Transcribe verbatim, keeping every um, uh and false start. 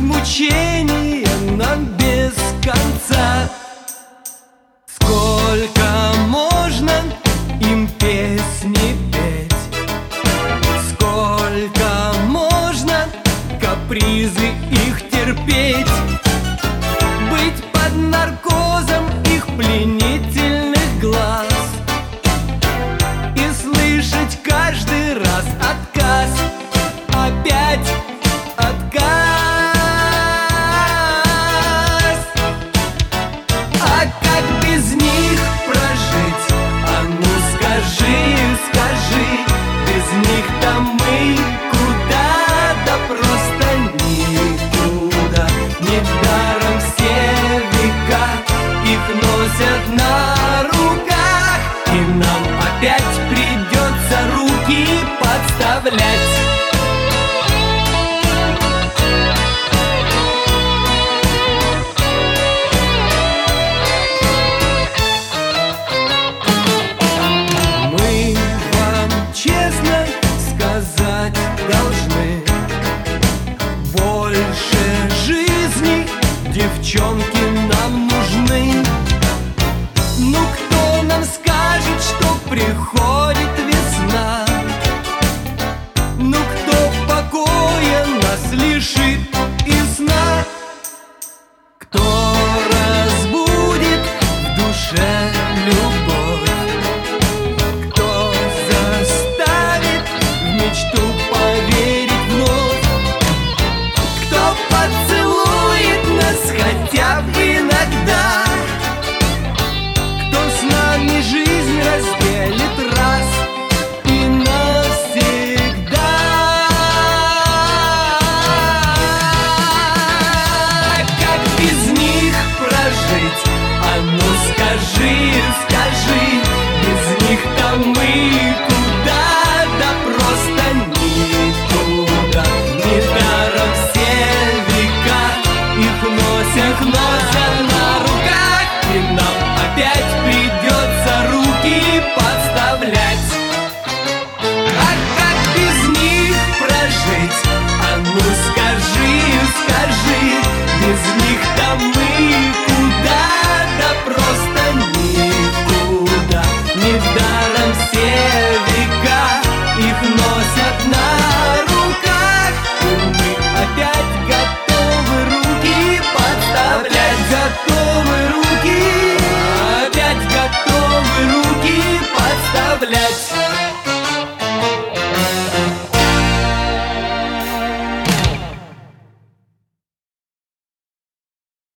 мучения нам без конца. Сколько можно им песни петь, сколько можно капризы их терпеть, быть под наркозом их пленительных глаз и слышать каждый раз отказ, опять отказ. А как без них прожить? А ну скажи, скажи, без них-то мы куда? Да просто никуда. Недаром все века их носят на руках, и нам опять придется руки подставлять. Честно сказать должны, больше жизни девчонки нам нужны. Ну кто нам скажет, что приходит весна? Ну кто покоя нас лишит и сна? Кто разбудит в душе любовь? Мечту поверить вновь? Кто поцелует нас хотя бы иногда? Кто с нами жизнь разделит раз и навсегда? Как без них прожить? А ну скажи, скажи, без них-то мы куда? Да просто никуда. Недаром все века их носят, носят на руках, и нам опять придется руки подставлять. А как без них прожить? А ну скажи, скажи, без них-то мы куда? Да просто никуда. Недаром все века их носят на руках, и мы опять готовы руки подставлять. Готовы руки, опять готовы руки подставлять.